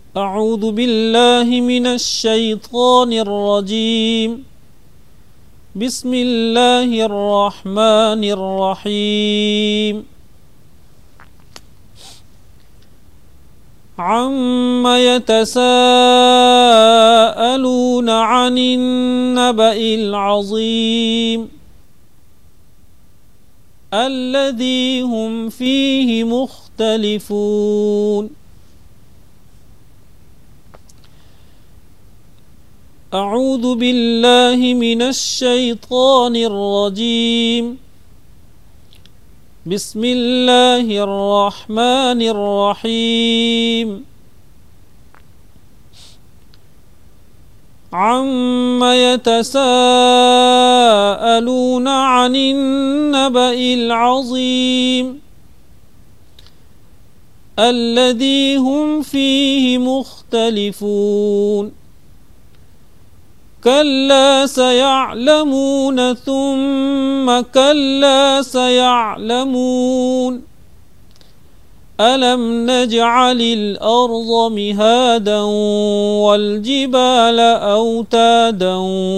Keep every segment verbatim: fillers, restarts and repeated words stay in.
أعوذ بالله من الشيطان الرجيم. بسم الله الرحمن الرحيم. عم يتساءلون عن النبأ العظيم الذي هم فيه مختلفون. أعوذ بالله من الشيطان الرجيم. بسم الله الرحمن الرحيم. عم يتساءلون عن النبأ العظيم الذي هم فيه مختلفون. كلا سيعلمون ثم كلا سيعلمون. ألم نجعل الأرض مهادا والجبال أوتادا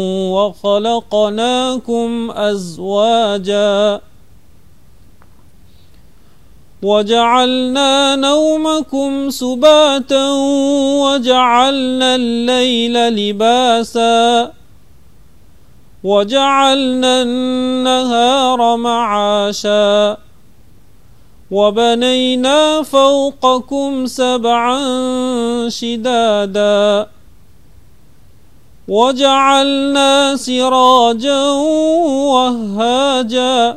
وخلقناكم أزواجا وجعلنا نومكم سباتا وجعلنا الليل لباسا وجعلنا النهار معاشا وبنينا فوقكم سبعا شدادا وجعلنا سراجا وهاجا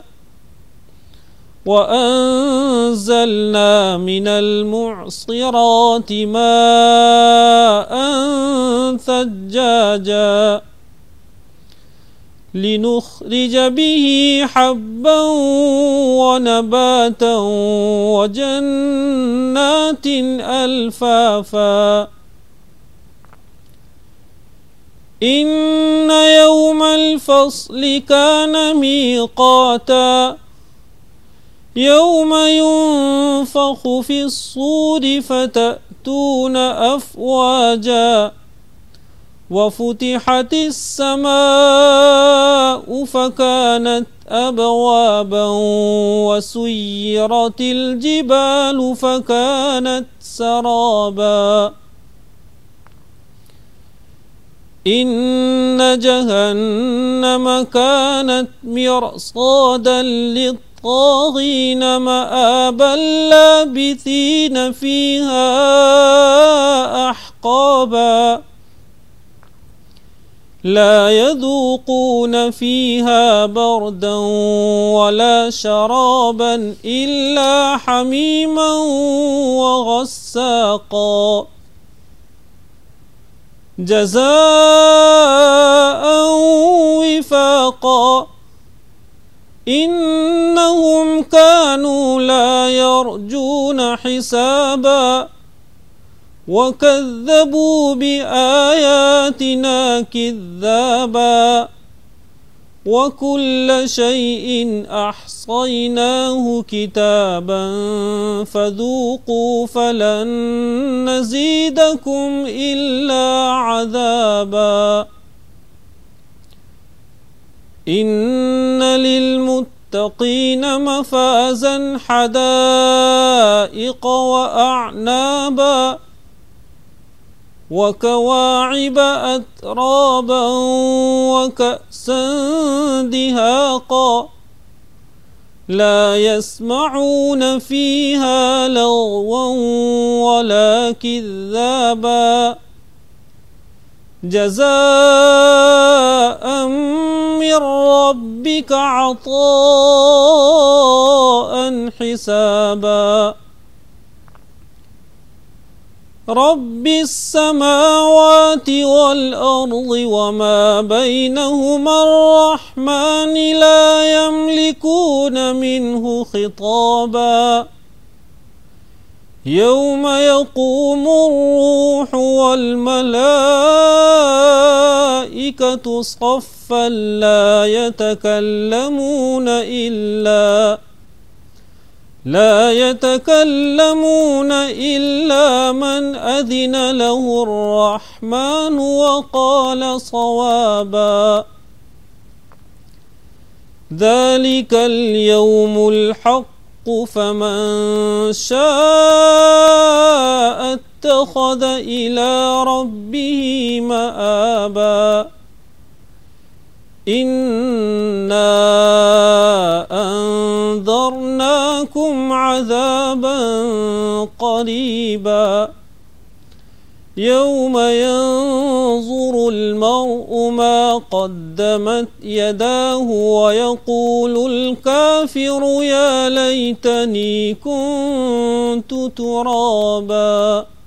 وأنزلنا من المعصرات ماء ثجاجا لنخرج به حبا ونباتا وجنات ألفافا. إن يوم الفصل كان ميقاتا يوم ينفخ في الصور فتأتون أفواجا وفتحت السماء فكانت أبوابا وسيرت الجبال فكانت سرابا. إن جهنم كانت مرصادا للطاغين مآبا لابثين فيها أحقابا لا يذوقون فيها بردا ولا شرابا إلا حميما وغساقا جزاء وفاقا. إنهم كانوا لا يرجون حسابا وكذبوا بآياتنا كذابا وكل شيء أحصيناه كتابا فذوقوا فلن نزيدكم إلا عذابا. إن للمتقين مفازا حدائق وأعنابا وكواعب أترابا وكأسا دهاقا لا يسمعون فيها لغوا ولا كذابا جزاء من ربك عطاء حسابا. رب السماوات والأرض وما بينهما الرحمن لا يملكون منه خطابا. يوم يقوم الروح والملائكة صفا لا يتكلمون إلا لا يتكلمون إلا من أذن له الرحمن وقال صوابا. ذلك اليوم الحق فمن شاء اتخذ إلى ربه مآبا. إنا أنذرناكم عذابا قريبا يوم ينظر المرء ما قدمت يداه ويقول الكافر يا ليتني كنت ترابا.